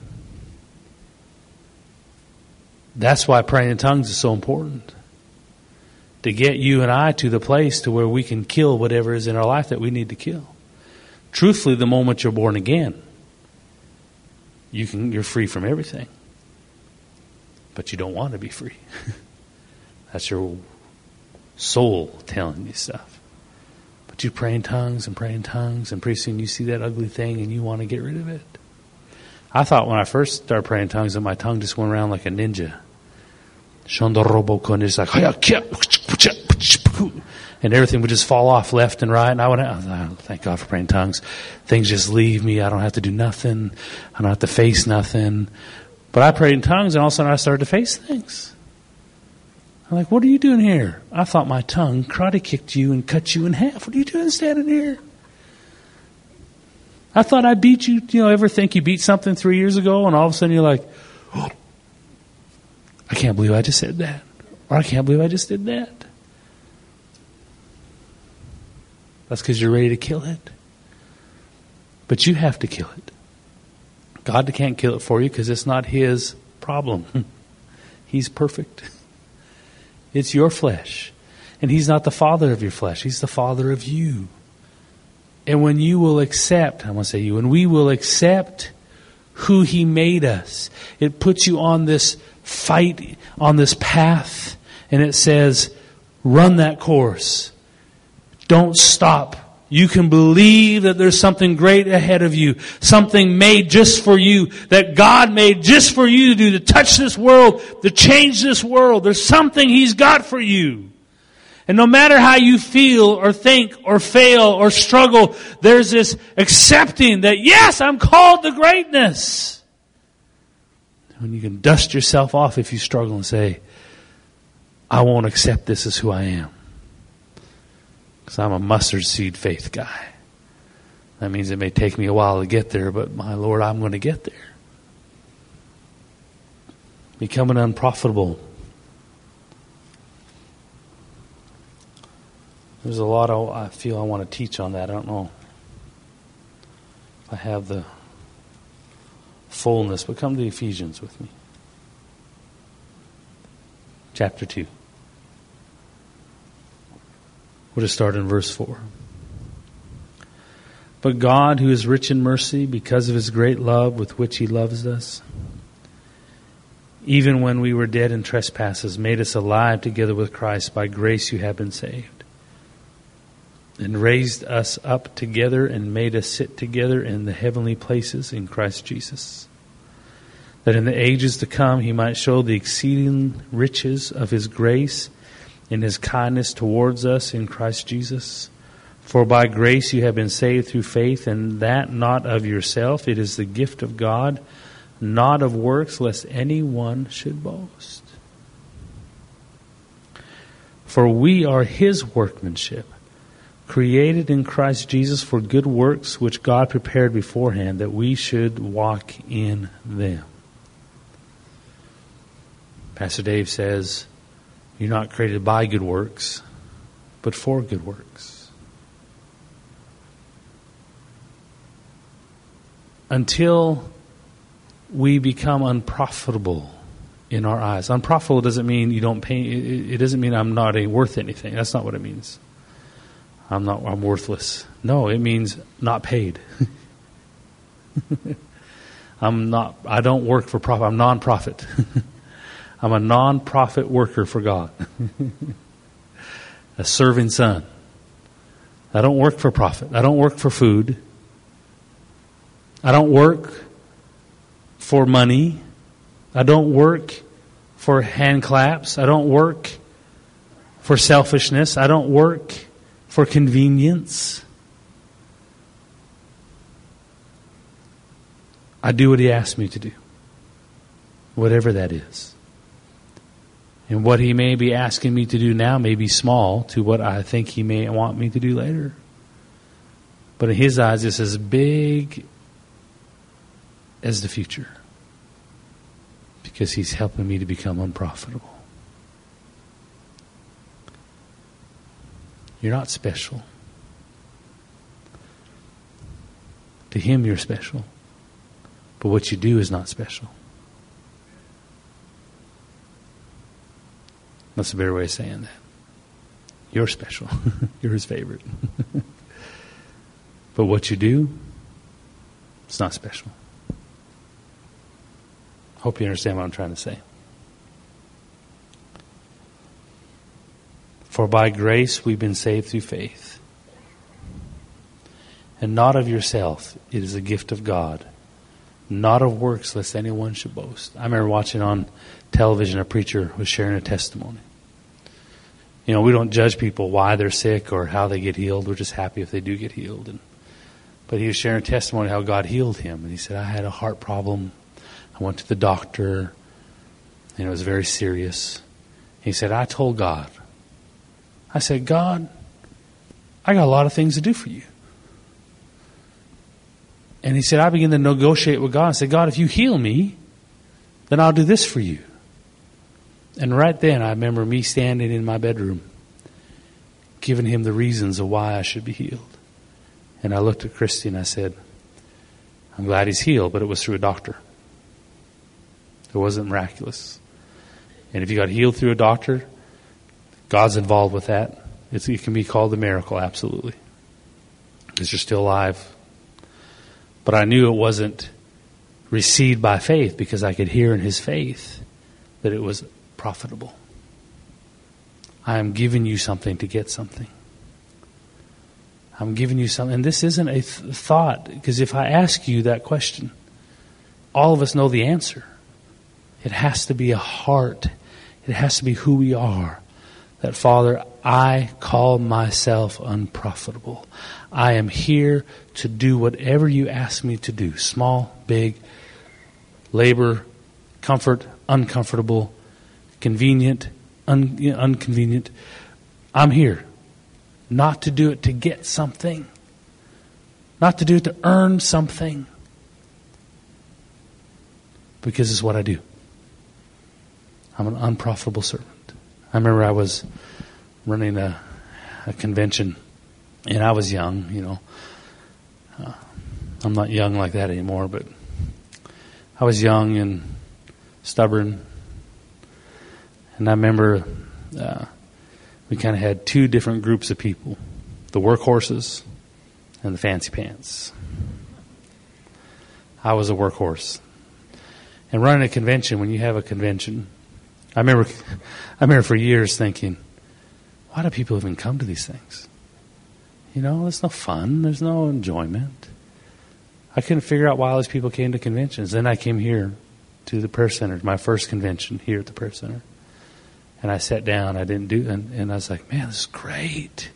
That's why praying in tongues is so important. To get you and I to the place to where we can kill whatever is in our life that we need to kill. Truthfully, the moment you're born again, you're free from everything. But you don't want to be free. That's your soul telling you stuff. But you pray in tongues, and pretty soon you see that ugly thing and you want to get rid of it. I thought when I first started praying in tongues that my tongue just went around like a ninja. And it's like, and everything would just fall off left and right. And I went, oh, thank God for praying in tongues. Things just leave me. I don't have to do nothing. I don't have to face nothing. But I prayed in tongues, and all of a sudden I started to face things. I'm like, what are you doing here? I thought my tongue karate kicked you and cut you in half. What are you doing standing here? I thought I beat you. You know, ever think you beat something 3 years ago, and all of a sudden you're like, oh, I can't believe I just said that. Or I can't believe I just did that. That's because you're ready to kill it. But you have to kill it. God can't kill it for you because it's not His problem. He's perfect. It's your flesh. And He's not the father of your flesh. He's the father of you. And when you will accept, I want to say you, when we will accept who He made us, it puts you on this fight, on this path, and it says, run that course. Don't stop. You can believe that there's something great ahead of you. Something made just for you. That God made just for you to do. To touch this world. To change this world. There's something He's got for you. And no matter how you feel or think or fail or struggle, there's this accepting that, yes, I'm called to greatness. When you can dust yourself off if you struggle and say, I won't accept this as who I am. Because I'm a mustard seed faith guy. That means it may take me a while to get there, but my Lord, I'm going to get there. Becoming unprofitable. There's a lot I feel I want to teach on that. I don't know if I have the fullness, but come to Ephesians with me. Chapter 2. We'll just start in verse 4. But God, who is rich in mercy, because of His great love with which He loves us, even when we were dead in trespasses, made us alive together with Christ. By grace you have been saved. And raised us up together and made us sit together in the heavenly places in Christ Jesus, that in the ages to come He might show the exceeding riches of His grace in His kindness towards us in Christ Jesus. For by grace you have been saved through faith, and that not of yourself. It is the gift of God, not of works, lest anyone should boast. For we are His workmanship, created in Christ Jesus for good works, which God prepared beforehand that we should walk in them. Pastor Dave says, you're not created by good works, but for good works. Until we become unprofitable in our eyes. Unprofitable doesn't mean you don't pay. It doesn't mean I'm not worth anything. That's not what it means. I'm worthless. No, it means not paid. I don't work for profit. I'm non-profit. I'm a non-profit worker for God. A serving son. I don't work for profit. I don't work for food. I don't work for money. I don't work for hand claps. I don't work for selfishness. I don't work for convenience. I do what He asked me to do. Whatever that is. And what He may be asking me to do now may be small to what I think He may want me to do later. But in His eyes, it's as big as the future. Because He's helping me to become unprofitable. You're not special. To Him, you're special. But what you do is not special. That's a better way of saying that. You're special. You're His favorite. But what you do, it's not special. Hope you understand what I'm trying to say. For by grace we've been saved through faith. And not of yourself. It is a gift of God. Not of works, lest anyone should boast. I remember watching on television, a preacher was sharing a testimony. You know, we don't judge people why they're sick or how they get healed. We're just happy if they do get healed. But he was sharing a testimony how God healed him. And he said, I had a heart problem. I went to the doctor. And it was very serious. He said, I told God. I said, God, I got a lot of things to do for you. And he said, I began to negotiate with God. I said, God, if you heal me, then I'll do this for you. And right then, I remember me standing in my bedroom, giving him the reasons of why I should be healed. And I looked at Christy and I said, I'm glad he's healed, but it was through a doctor. It wasn't miraculous. And if you got healed through a doctor, God's involved with that. It can be called a miracle, absolutely. Because you're still alive. But I knew it wasn't received by faith because I could hear in his faith that it was profitable. I am giving you something to get something. I'm giving you something. And this isn't a thought, because if I ask you that question, all of us know the answer. It has to be a heart. It has to be who we are. That, Father, I call myself unprofitable. I am here to do whatever you ask me to do. Small, big, labor, comfort, uncomfortable, convenient, inconvenient. I'm here not to do it to get something, not to do it to earn something, because it's what I do. I'm an unprofitable servant. I remember I was running a convention, and I was young, I'm not young like that anymore, but I was young and stubborn. And I remember we kind of had two different groups of people, the workhorses and the fancy pants. I was a workhorse. And running a convention, when you have a convention, I remember for years thinking, why do people even come to these things? There's no fun. There's no enjoyment. I couldn't figure out why all these people came to conventions. Then I came here to the prayer center, my first convention here at the prayer center. And I sat down. I didn't do, and I was like, man, this is great.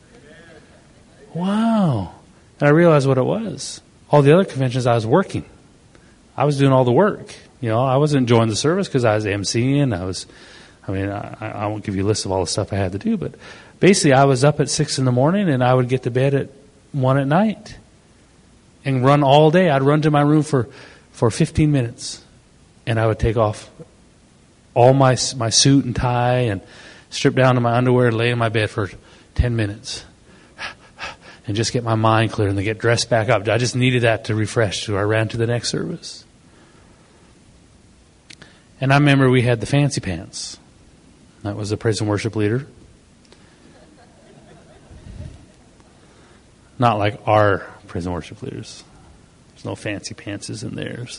Wow. And I realized what it was. All the other conventions, I was working. I was doing all the work. I wasn't enjoying the service because I was emceeing. I won't give you a list of all the stuff I had to do, but basically I was up at 6 a.m. and I would get to bed at 1 p.m. and run all day. I'd run to my room for 15 minutes, and I would take off all my suit and tie and strip down to my underwear and lay in my bed for 10 minutes and just get my mind clear and then get dressed back up. I just needed that to refresh, so I ran to the next service. And I remember we had the fancy pants. That was the praise and worship leader. Not like our praise and worship leaders. There's no fancy pantses in theirs.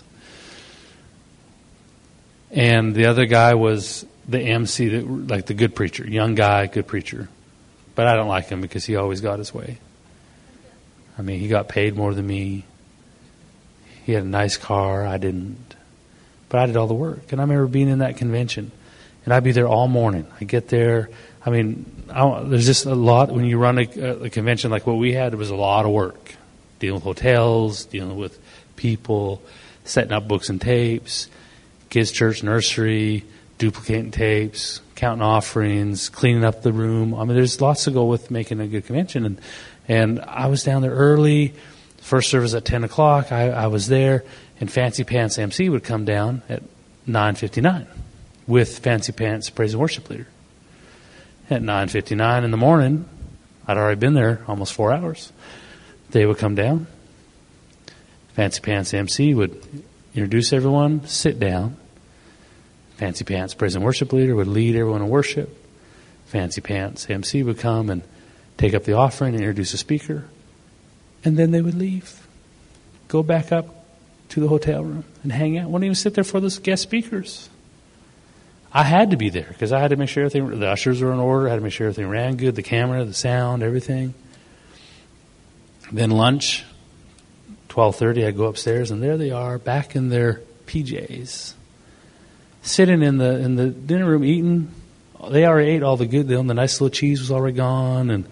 And the other guy was the MC, like the good preacher. Young guy, good preacher. But I don't like him because he always got his way. He got paid more than me. He had a nice car. I didn't. But I did all the work. And I remember being in that convention. And I'd be there all morning. I get there. There's just a lot. When you run a convention like what we had, it was a lot of work. Dealing with hotels, dealing with people, setting up books and tapes, kids' church nursery, duplicating tapes, counting offerings, cleaning up the room. There's lots to go with making a good convention. And I was down there early. First service at 10 o'clock. I was there. And Fancy Pants MC would come down at 9:59 with Fancy Pants praise and worship leader. At 9:59 in the morning, I'd already been there almost 4 hours. They would come down. Fancy Pants MC would introduce everyone, sit down. Fancy Pants praise and worship leader would lead everyone in worship. Fancy Pants MC would come and take up the offering and introduce a speaker. And then they would leave. Go back up to the hotel room and hang out. Wouldn't even sit there for the guest speakers. I had to be there because I had to make sure the ushers were in order. I had to make sure everything ran good, the camera, the sound, everything. Then lunch, 12:30, I'd go upstairs, and there they are, back in their PJs, sitting in the dinner room eating. They already ate all the good. The nice little cheese was already gone, and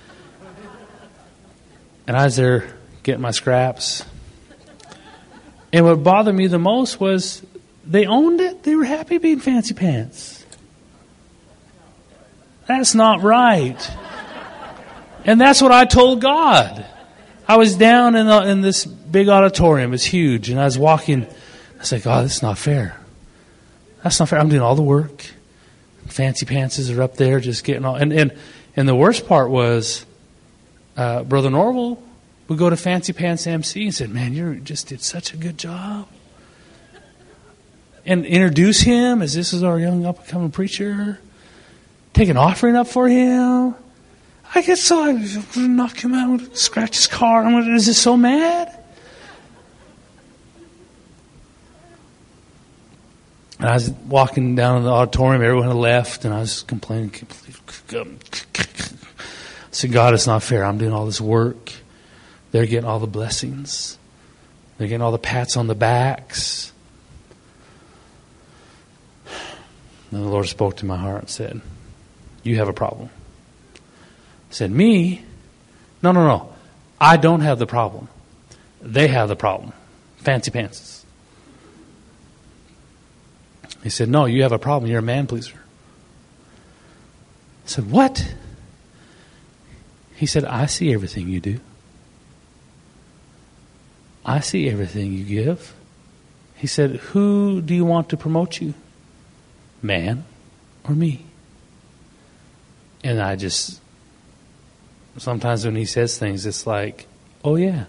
I was there getting my scraps. And what bothered me the most was they owned it. They were happy being Fancy Pants. That's not right. And that's what I told God. I was down in this big auditorium. It's huge. And I was walking. I was like, God, this is not fair. That's not fair. I'm doing all the work. Fancy Pantses are up there just getting all. And the worst part was Brother Norval would go to Fancy Pants MC and said, man, you just did such a good job. And introduce him as this is our young up-and-coming preacher. Take an offering up for him. I get so I'm going to knock him out, scratch his car. Is this so mad? And I was walking down in the auditorium. Everyone had left, and I was complaining. I said, God, it's not fair. I'm doing all this work. They're getting all the blessings. They're getting all the pats on the backs. And the Lord spoke to my heart and said, you have a problem. I said, me? No. I don't have the problem. They have the problem. Fancy pantses. He said, no, you have a problem. You're a man pleaser. I said, what? He said, I see everything you do. I see everything you give. He said, who do you want to promote you? Man or me? And I just, sometimes when he says things, it's like, oh yeah.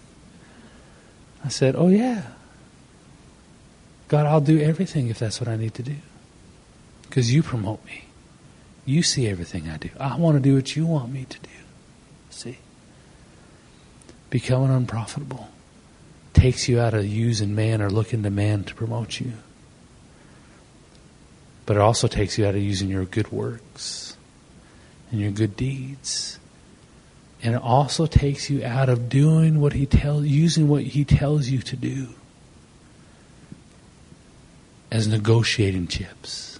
I said, oh yeah. God, I'll do everything if that's what I need to do. Because you promote me. You see everything I do. I want to do what you want me to do. See? Becoming unprofitable takes you out of using man or looking to man to promote you. But it also takes you out of using your good works and your good deeds. And it also takes you out of doing what using what he tells you to do as negotiating chips.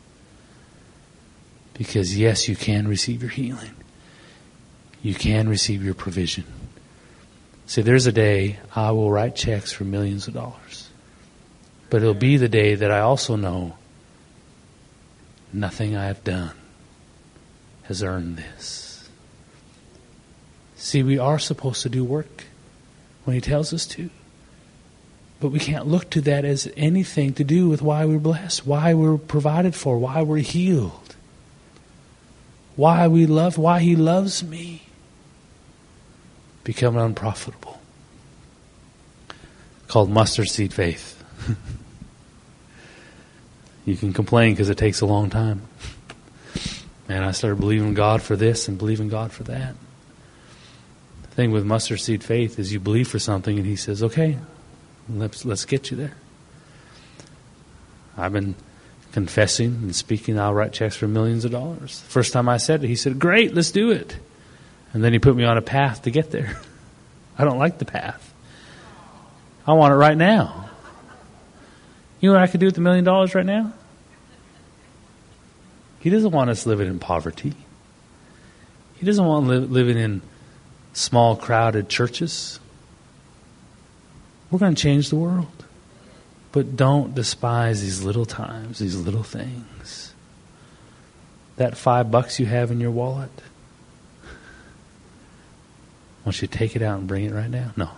Because yes, you can receive your healing. You can receive your provision. See, there's a day I will write checks for millions of dollars. But it'll be the day that I also know nothing I have done has earned this. See, we are supposed to do work when he tells us to. But we can't look to that as anything to do with why we're blessed, why we're provided for, why we're healed, why we love, why he loves me. Become unprofitable. Called mustard seed faith. You can complain because it takes a long time. Man, I started believing God for this and believing God for that. The thing with mustard seed faith is you believe for something and he says, okay, let's get you there. I've been confessing and speaking, I'll write checks for millions of dollars. First time I said it, he said, great, let's do it. And then he put me on a path to get there. I don't like the path. I want it right now. You know what I could do with $1 million right now? He doesn't want us living in poverty. He doesn't want living in small, crowded churches. We're going to change the world. But don't despise these little times, these little things. That $5 you have in your wallet, I want you to take it out and bring it right now. No.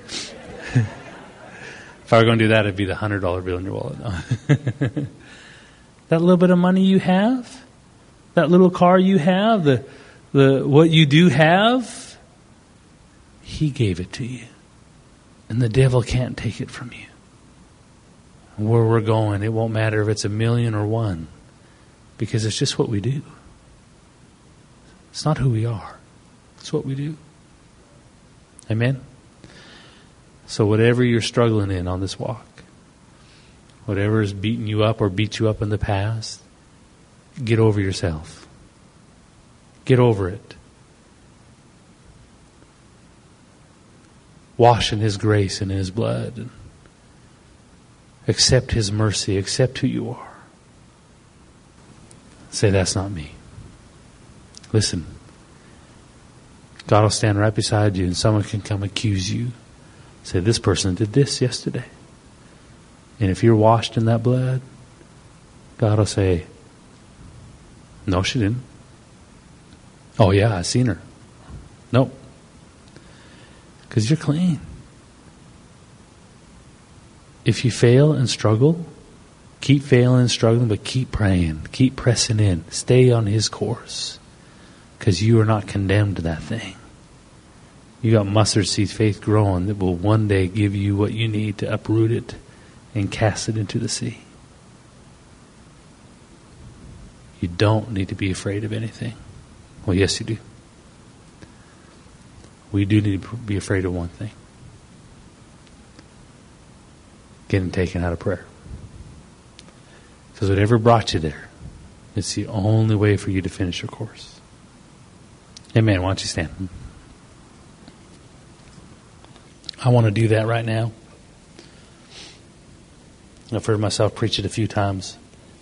If I were going to do that, it'd be the $100 bill in your wallet. No. That little bit of money you have, that little car you have, the what you do have, he gave it to you. And the devil can't take it from you. Where we're going, it won't matter if it's 1 million or 1, because it's just what we do. It's not who we are. It's what we do. Amen? So whatever you're struggling in on this walk, whatever is beating you up or beat you up in the past, get over yourself. Get over it. Wash in his grace and in his blood. Accept his mercy. Accept who you are. Say, that's not me. Listen. God will stand right beside you and someone can come accuse you. Say, this person did this yesterday. And if you're washed in that blood, God will say, no, she didn't. Oh yeah, I seen her. Nope. Because you're clean. If you fail and struggle, keep failing and struggling, but keep praying. Keep pressing in. Stay on his course. Because you are not condemned to that thing. You got mustard seed faith growing that will one day give you what you need to uproot it and cast it into the sea. You don't need to be afraid of anything. Well, yes, you do. We do need to be afraid of one thing. Getting taken out of prayer. Because whatever brought you there, it's the only way for you to finish your course. Amen. Why don't you stand? I want to do that right now. I've heard myself preach it a few times.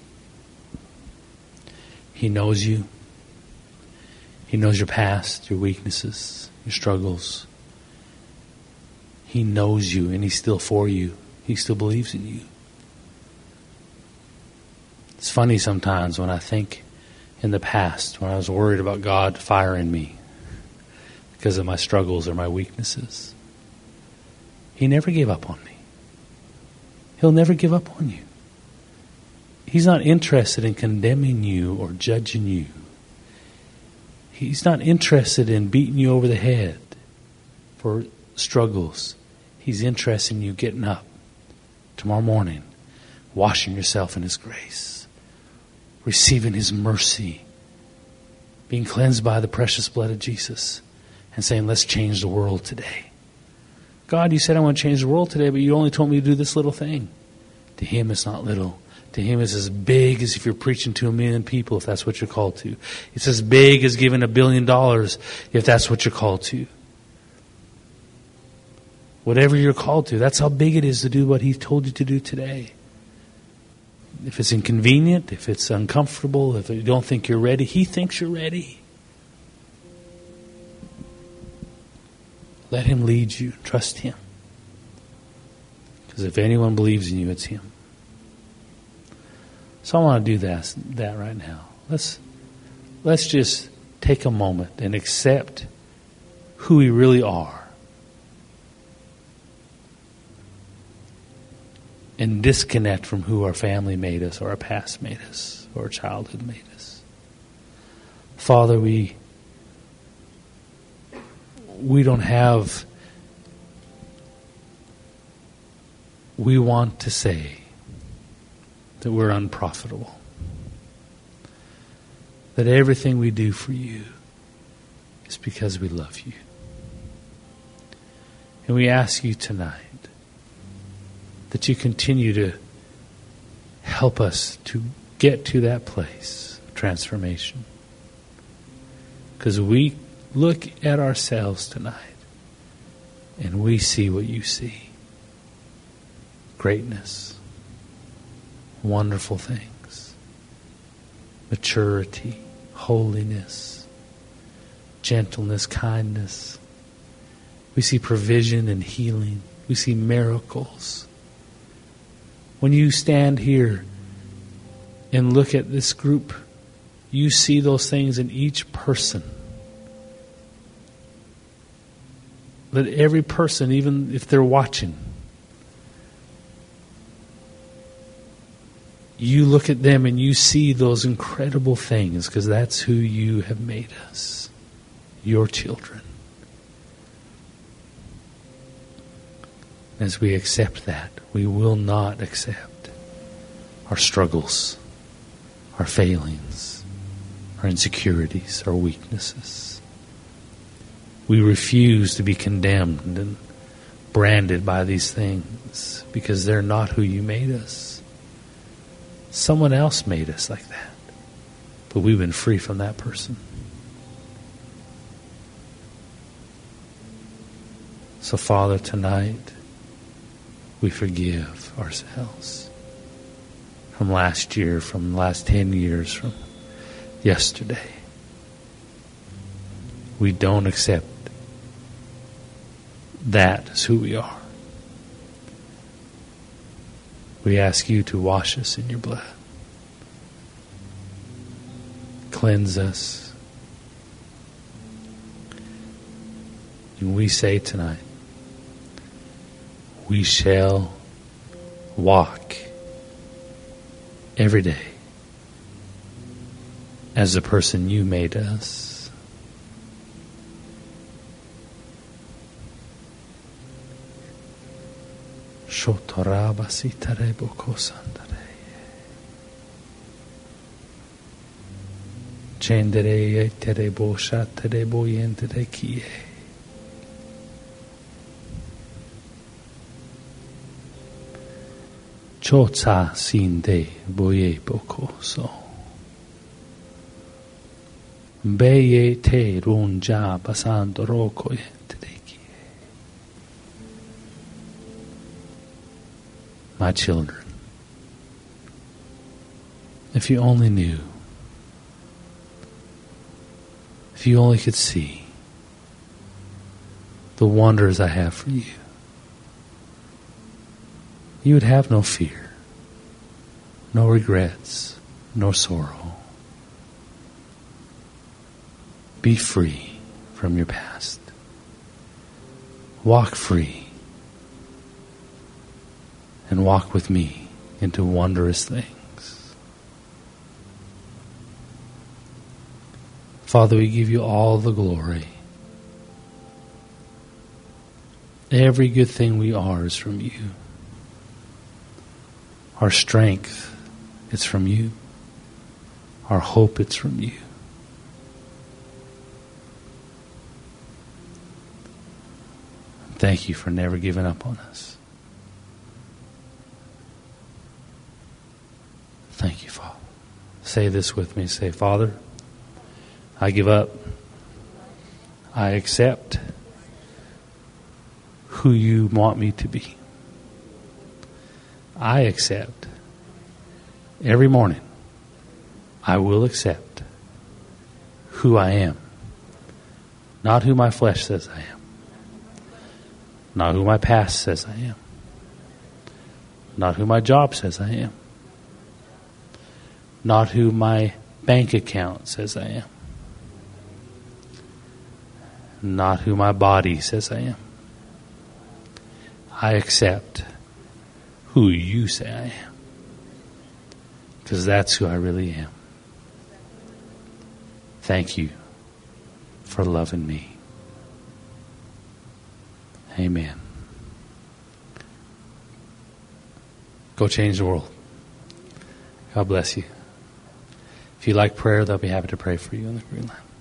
He knows you. He knows your past, your weaknesses, your struggles. He knows you, and He's still for you. He still believes in you. It's funny sometimes when I think in the past, when I was worried about God firing me because of my struggles or my weaknesses. He never gave up on me. He'll never give up on you. He's not interested in condemning you or judging you. He's not interested in beating you over the head for struggles. He's interested in you getting up tomorrow morning, washing yourself in His grace, receiving His mercy, being cleansed by the precious blood of Jesus, and saying, let's change the world today. God, you said I want to change the world today, but you only told me to do this little thing. To Him, it's not little. To Him, it's as big as if you're preaching to 1 million people, if that's what you're called to. It's as big as giving $1 billion, if that's what you're called to. Whatever you're called to, that's how big it is to do what He told you to do today. If it's inconvenient, if it's uncomfortable, if you don't think you're ready, He thinks you're ready. Let Him lead you. Trust Him. Because if anyone believes in you, it's Him. So I want to do that right now. Let's just take a moment and accept who we really are. And disconnect from who our family made us, or our past made us, or our childhood made us. Father, we don't have... We want to say that we're unprofitable. That everything we do for you is because we love you. And we ask you tonight that you continue to help us to get to that place of transformation. Because we look at ourselves tonight and we see what you see. Greatness, wonderful things, maturity, holiness, gentleness, kindness. We see provision and healing. We see miracles. When you stand here and look at this group, you see those things in each person. Let every person, even if they're watching, you look at them and you see those incredible things, because that's who you have made us, your children. As we accept that, we will not accept our struggles, our failings, our insecurities, our weaknesses. We refuse to be condemned and branded by these things because they're not who you made us. Someone else made us like that, but we've been free from that person. So, Father, tonight we forgive ourselves from last year, from the last 10 years, from yesterday. We don't accept that as who we are. We ask you to wash us in your blood. Cleanse us. And we say tonight, we shall walk every day as the person you made us. Shotoraba sitarebo kosandare. Chendere terebo shaterebo yentere kie. Chotsa sinde boye bokoso. Beye te runja basando roko yentere kie. my children. If you only knew. If you only could see the wonders I have for you, you would have no fear, no regrets, no sorrow. Be free from your past. Walk free and walk with me into wondrous things. Father, we give you all the glory. Every good thing we are is from you. Our strength, it's from you. Our hope, it's from you. Thank you for never giving up on us. Thank you, Father. Say this with me. Say, Father, I give up. I accept who you want me to be. I accept. Every morning, I will accept who I am. Not who my flesh says I am. Not who my past says I am. Not who my job says I am. Not who my bank account says I am. Not who my body says I am. I accept who you say I am. Because that's who I really am. Thank you for loving me. Amen. Go change the world. God bless you. If you like prayer, they'll be happy to pray for you on the green line.